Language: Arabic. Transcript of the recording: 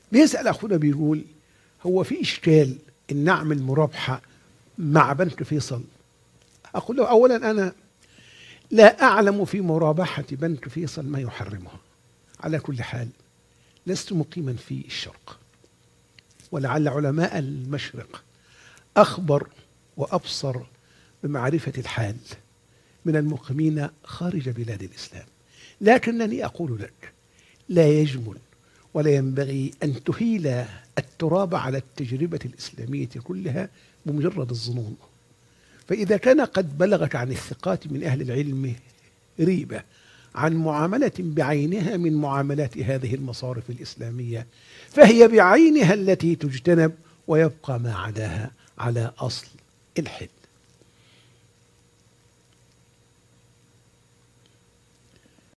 بيسأل أخونا بيقول هو في إشكال إن نعمل مرابحة مع بنك فيصل؟ أقول له أولا أنا لا أعلم في مرابحة بنك فيصل ما يحرمها. على كل حال لست مقيما في الشرق، ولعل علماء المشرق أخبر وأبصر بمعرفة الحال من المقيمين خارج بلاد الإسلام. لكنني أقول لك لا يجمل ولا ينبغي أن تهيل التراب على التجربة الإسلامية كلها بمجرد الظنون. فإذا كان قد بلغك عن الثقات من أهل العلم ريبة عن معاملة بعينها من معاملات هذه المصارف الإسلامية، فهي بعينها التي تجتنب، ويبقى ما عداها على أصل الحل.